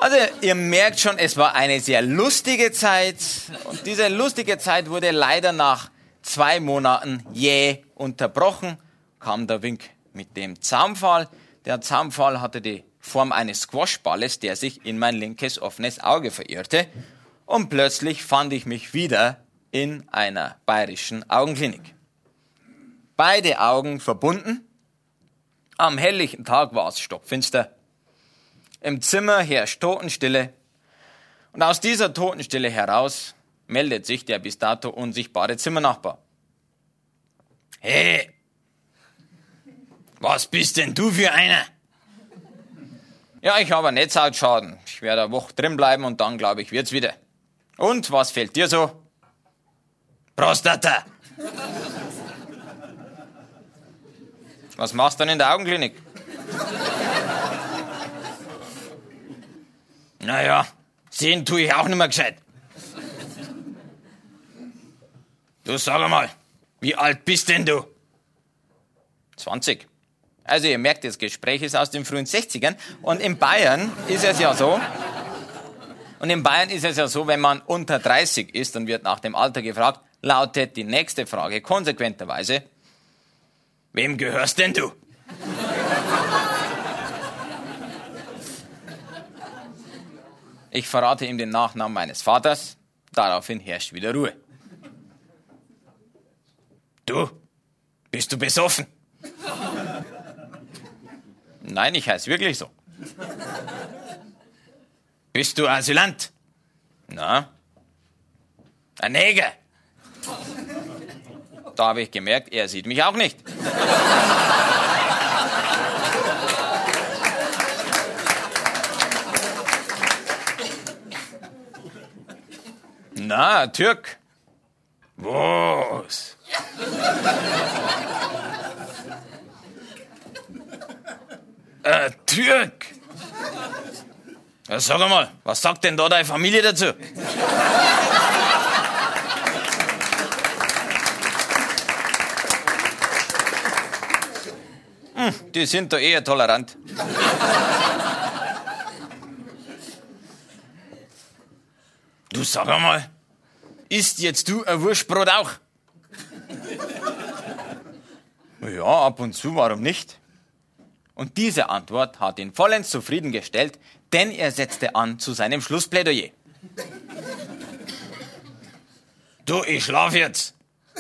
Also, ihr merkt schon, es war eine sehr lustige Zeit. Und diese lustige Zeit wurde leider nach 2 Monaten jäh unterbrochen. Kam der Wink mit dem Zaunpfahl. Der Zaunpfahl hatte die Form eines Squashballes, der sich in mein linkes offenes Auge verirrte. Und plötzlich fand ich mich wieder in einer bayerischen Augenklinik. Beide Augen verbunden. Am helllichten Tag war es stockfinster. Im Zimmer herrscht Totenstille. Und aus dieser Totenstille heraus meldet sich der bis dato unsichtbare Zimmernachbar. Hey, was bist denn du für einer? Ja, ich habe einen Netzhautschaden. Ich werde eine Woche drin bleiben und dann, glaube ich, wird's wieder. Und, was fehlt dir so? Prostata. Was machst du denn in der Augenklinik? Naja, sehen tue ich auch nicht mehr gescheit. Du, sag einmal, wie alt bist denn du? 20. Also ihr merkt, das Gespräch ist aus den frühen 60ern. Und in Bayern ist es ja so, wenn man unter 30 ist und wird nach dem Alter gefragt, lautet die nächste Frage konsequenterweise, wem gehörst denn du? Ich verrate ihm den Nachnamen meines Vaters, daraufhin herrscht wieder Ruhe. Du, bist du besoffen? Nein, ich heiße wirklich so. Bist du Asylant? Na? Ein Neger? Da habe ich gemerkt, er sieht mich auch nicht. Na, Türk? Was? Türk? Ja, sag mal, was sagt denn da deine Familie dazu? Die sind da eher tolerant. Du, sag einmal, isst jetzt du ein Wurstbrot auch? Ja, ab und zu, warum nicht? Und diese Antwort hat ihn vollends zufriedengestellt, denn er setzte an zu seinem Schlussplädoyer. Du, ich schlaf jetzt.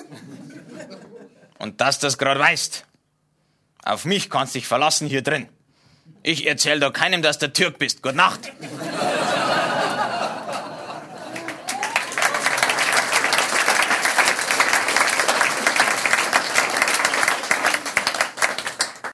Und dass du das gerade weißt. Auf mich kannst dich verlassen hier drin. Ich erzähl da keinem, dass du Türk bist. Gute Nacht.